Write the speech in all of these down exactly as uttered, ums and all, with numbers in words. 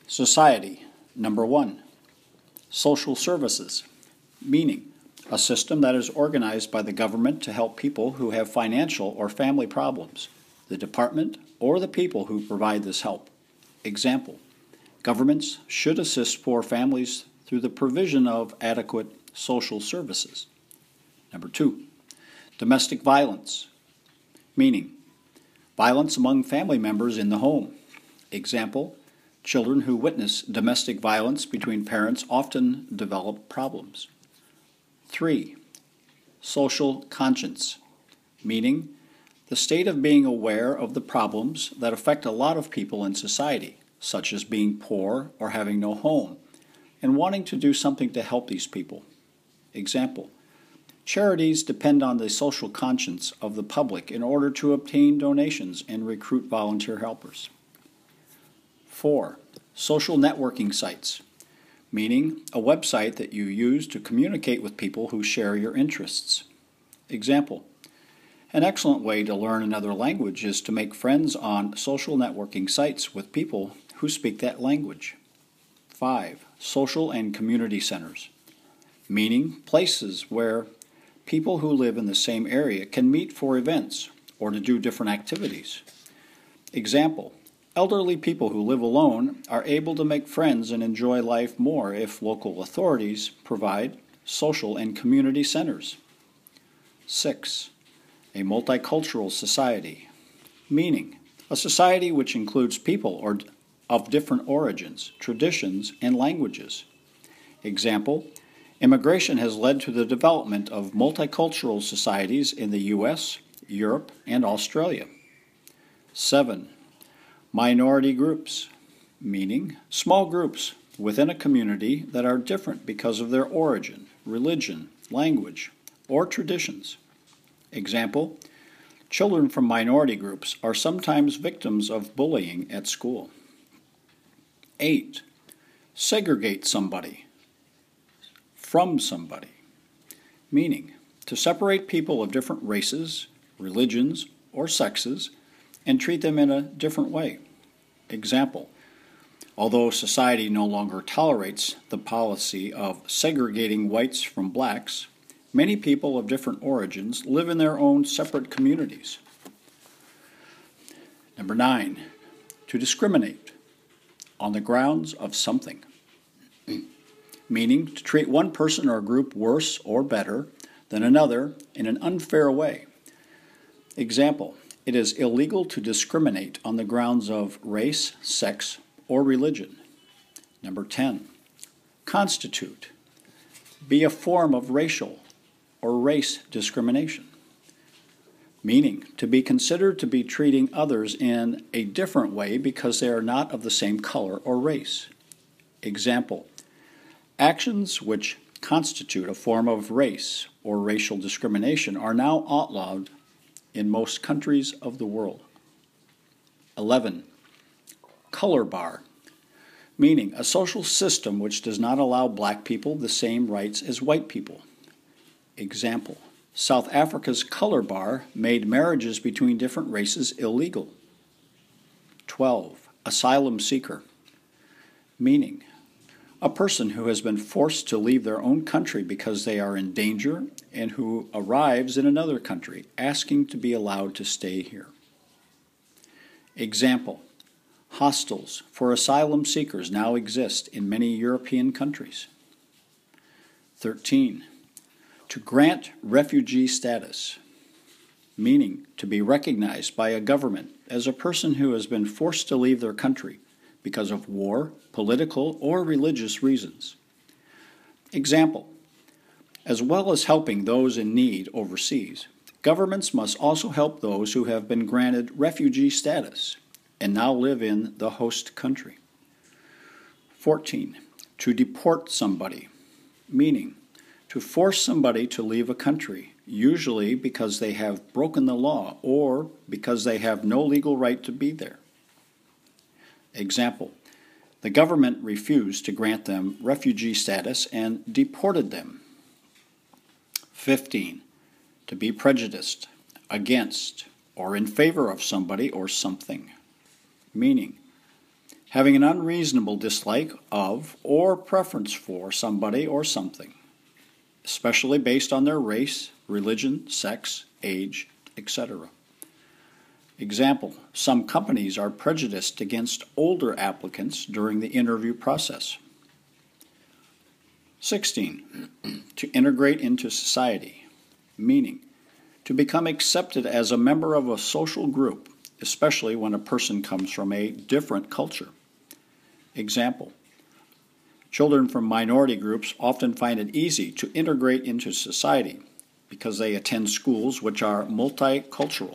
Society. Number one, social services, meaning a system that is organized by the government to help people who have financial or family problems, the department, or the people who provide this help. Example, governments should assist poor families through the provision of adequate social services. Number two, domestic violence, meaning violence among family members in the home. Example, children who witness domestic violence between parents often develop problems. Three, social conscience, meaning the state of being aware of the problems that affect a lot of people in society, such as being poor or having no home, and wanting to do something to help these people. Example, charities depend on the social conscience of the public in order to obtain donations and recruit volunteer helpers. Four, social networking sites, meaning a website that you use to communicate with people who share your interests. Example, an excellent way to learn another language is to make friends on social networking sites with people who speak that language. Five, social and community centers, meaning places where people who live in the same area can meet for events or to do different activities. Example, elderly people who live alone are able to make friends and enjoy life more if local authorities provide social and community centers. Six, a multicultural society, meaning a society which includes people or of different origins, traditions, and languages. Example, immigration has led to the development of multicultural societies in the U S, Europe, and Australia. Seven, minority groups, meaning small groups within a community that are different because of their origin, religion, language, or traditions. Example, children from minority groups are sometimes victims of bullying at school. Eight, segregate somebody from somebody, meaning to separate people of different races, religions, or sexes and treat them in a different way. Example, although society no longer tolerates the policy of segregating whites from blacks, many people of different origins live in their own separate communities. Number nine, to discriminate on the grounds of something, meaning to treat one person or group worse or better than another in an unfair way. Example, it is illegal to discriminate on the grounds of race, sex, or religion. Number ten, constitute, be a form of racial or race discrimination, meaning to be considered to be treating others in a different way because they are not of the same color or race. Example, actions which constitute a form of race or racial discrimination are now outlawed in most countries of the world. eleven. Color bar, meaning a social system which does not allow black people the same rights as white people. Example, South Africa's color bar made marriages between different races illegal. twelve. Asylum seeker, meaning a person who has been forced to leave their own country because they are in danger and who arrives in another country asking to be allowed to stay here. Example, hostels for asylum seekers now exist in many European countries. thirteen. To grant refugee status, meaning to be recognized by a government as a person who has been forced to leave their country because of war, political, or religious reasons. Example, as well as helping those in need overseas, governments must also help those who have been granted refugee status and now live in the host country. fourteen. To deport somebody, meaning to force somebody to leave a country, usually because they have broken the law or because they have no legal right to be there. Example, the government refused to grant them refugee status and deported them. fifteen. To be prejudiced against or in favor of somebody or something, meaning having an unreasonable dislike of or preference for somebody or something, especially based on their race, religion, sex, age, et cetera. Example, some companies are prejudiced against older applicants during the interview process. sixteen. To integrate into society, meaning to become accepted as a member of a social group, especially when a person comes from a different culture. Example, children from minority groups often find it easy to integrate into society because they attend schools which are multicultural.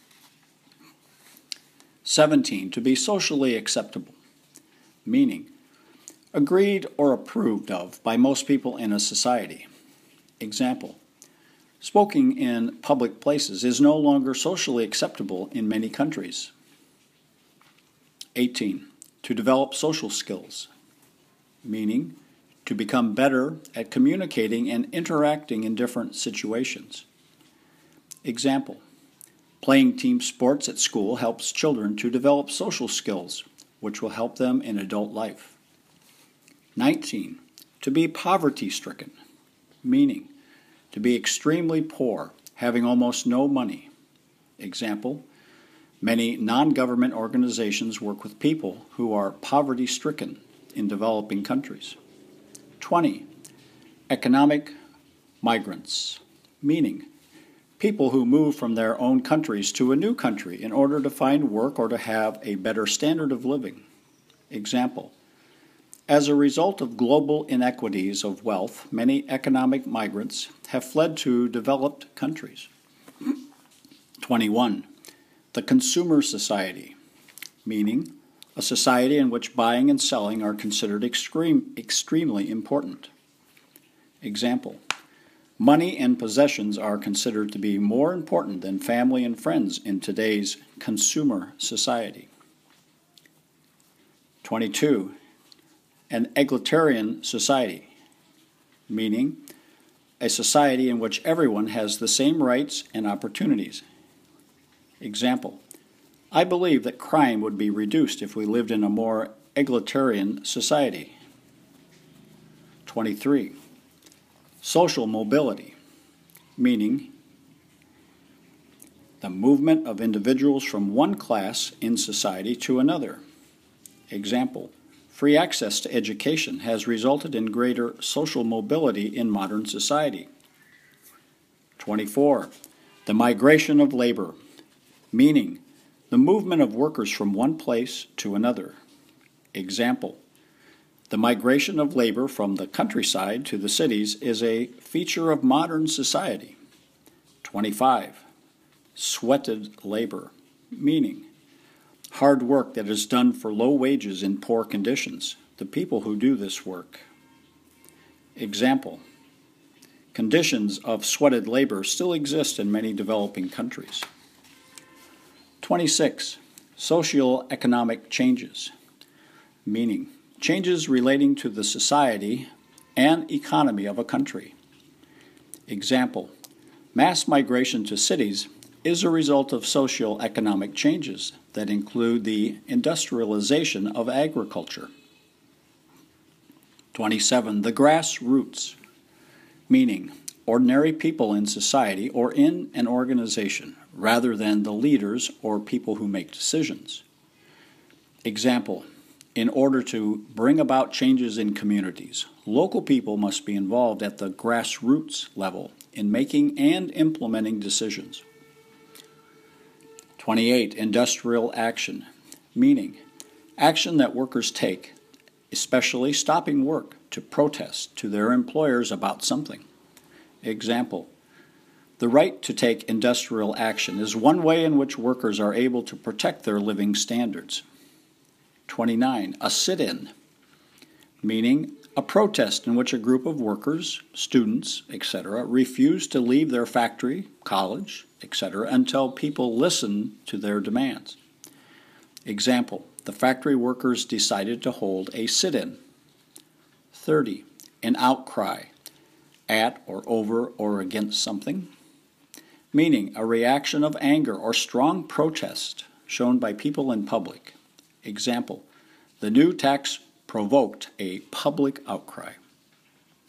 seventeen. To be socially acceptable, meaning agreed or approved of by most people in a society. Example, smoking in public places is no longer socially acceptable in many countries. eighteen. To develop social skills, meaning to become better at communicating and interacting in different situations. Example, playing team sports at school helps children to develop social skills, which will help them in adult life. nineteen. To be poverty-stricken, meaning to be extremely poor, having almost no money. Example, many non-government organizations work with people who are poverty-stricken in developing countries. twenty. Economic migrants, meaning people who move from their own countries to a new country in order to find work or to have a better standard of living. Example, as a result of global inequities of wealth, many economic migrants have fled to developed countries. twenty-one. The consumer society, meaning a society in which buying and selling are considered extreme, extremely important. Example, money and possessions are considered to be more important than family and friends in today's consumer society. twenty-two. An egalitarian society, meaning a society in which everyone has the same rights and opportunities. Example, I believe that crime would be reduced if we lived in a more egalitarian society. twenty-three. Social mobility, meaning the movement of individuals from one class in society to another. Example, free access to education has resulted in greater social mobility in modern society. twenty-four. The migration of labor, meaning the movement of workers from one place to another. Example, the migration of labor from the countryside to the cities is a feature of modern society. twenty-five. Sweated labor, meaning hard work that is done for low wages in poor conditions, the people who do this work. Example, conditions of sweated labor still exist in many developing countries. twenty-six. Socio-economic changes, meaning changes relating to the society and economy of a country. Example, mass migration to cities is a result of socio-economic changes that include the industrialization of agriculture. twenty-seven. The grassroots, meaning ordinary people in society or in an organization, rather than the leaders or people who make decisions. Example, in order to bring about changes in communities, local people must be involved at the grassroots level in making and implementing decisions. twenty-eight. Industrial action, meaning action that workers take, especially stopping work to protest to their employers about something. Example, the right to take industrial action is one way in which workers are able to protect their living standards. twenty-nine. A sit-in, meaning a protest in which a group of workers, students, et cetera, refuse to leave their factory, college, et cetera, until people listen to their demands. Example, the factory workers decided to hold a sit-in. thirty. An outcry, at or over or against something, meaning a reaction of anger or strong protest shown by people in public. Example, The new tax provoked a public outcry.